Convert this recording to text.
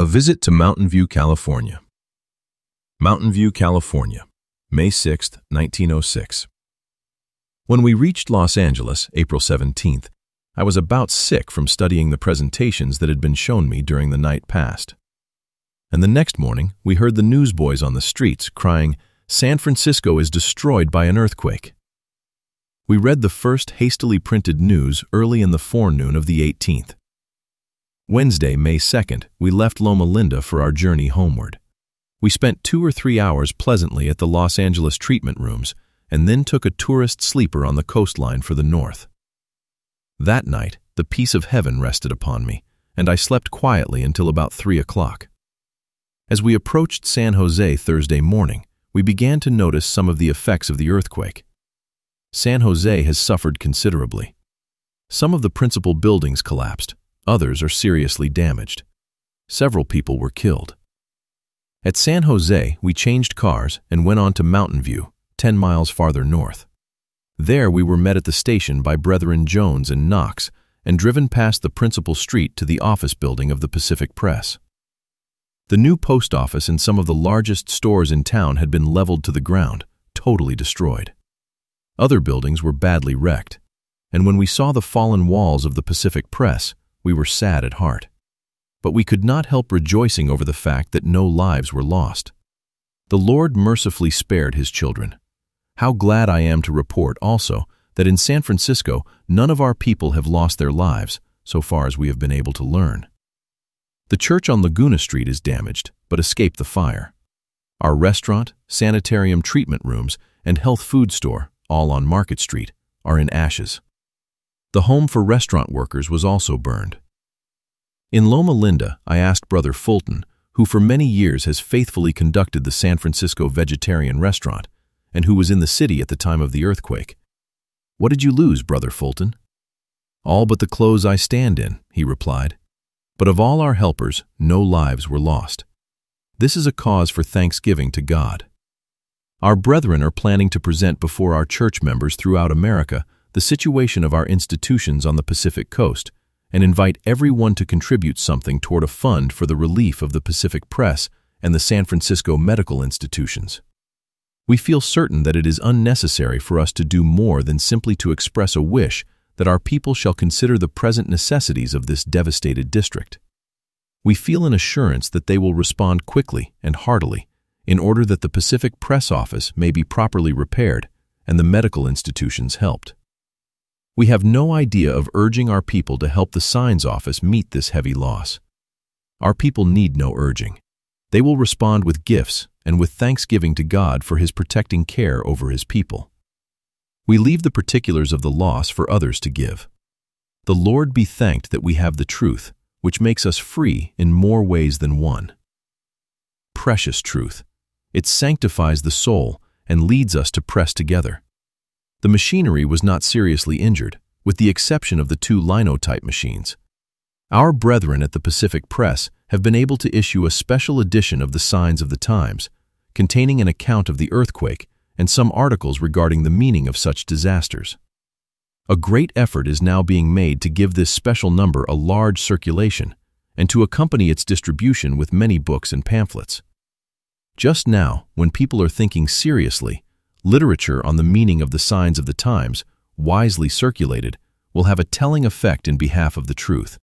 A visit to Mountain View, California. Mountain View, California, May 6, 1906. When we reached Los Angeles, April 17th, I was about sick from studying the presentations that had been shown me during the night past. And the next morning, we heard the newsboys on the streets crying, "San Francisco is destroyed by an earthquake." We read the first hastily printed news early in the forenoon of the 18th. Wednesday, May 2nd, we left Loma Linda for our journey homeward. We spent 2 or 3 hours pleasantly at the Los Angeles treatment rooms and then took a tourist sleeper on the coastline for the north. That night, the peace of heaven rested upon me, and I slept quietly until about 3 o'clock. As we approached San Jose Thursday morning, we began to notice some of the effects of the earthquake. San Jose has suffered considerably. Some of the principal buildings collapsed. Others are seriously damaged. Several people were killed. At San Jose, we changed cars and went on to Mountain View, 10 miles farther north. There we were met at the station by Brethren Jones and Knox and driven past the principal street to the office building of the Pacific Press. The new post office and some of the largest stores in town had been leveled to the ground, totally destroyed. Other buildings were badly wrecked, and when we saw the fallen walls of the Pacific Press, we were sad at heart. But we could not help rejoicing over the fact that no lives were lost. The Lord mercifully spared His children. How glad I am to report also that in San Francisco none of our people have lost their lives, so far as we have been able to learn. The church on Laguna Street is damaged, but escaped the fire. Our restaurant, sanitarium treatment rooms, and health food store, all on Market Street, are in ashes. The home for restaurant workers was also burned. In Loma Linda, I asked Brother Fulton, who for many years has faithfully conducted the San Francisco Vegetarian Restaurant, and who was in the city at the time of the earthquake, "What did you lose, Brother Fulton?" "All but the clothes I stand in," he replied. "But of all our helpers, no lives were lost. This is a cause for thanksgiving to God." Our brethren are planning to present before our church members throughout America the situation of our institutions on the Pacific Coast, and invite everyone to contribute something toward a fund for the relief of the Pacific Press and the San Francisco medical institutions. We feel certain that it is unnecessary for us to do more than simply to express a wish that our people shall consider the present necessities of this devastated district. We feel an assurance that they will respond quickly and heartily in order that the Pacific Press office may be properly repaired and the medical institutions helped. We have no idea of urging our people to help the Signs office meet this heavy loss. Our people need no urging. They will respond with gifts and with thanksgiving to God for His protecting care over His people. We leave the particulars of the loss for others to give. The Lord be thanked that we have the truth, which makes us free in more ways than one. Precious truth. It sanctifies the soul and leads us to press together. The machinery was not seriously injured, with the exception of the 2 linotype machines. Our brethren at the Pacific Press have been able to issue a special edition of the Signs of the Times, containing an account of the earthquake and some articles regarding the meaning of such disasters. A great effort is now being made to give this special number a large circulation and to accompany its distribution with many books and pamphlets. Just now, when people are thinking seriously, literature on the meaning of the Signs of the Times, wisely circulated, will have a telling effect in behalf of the truth.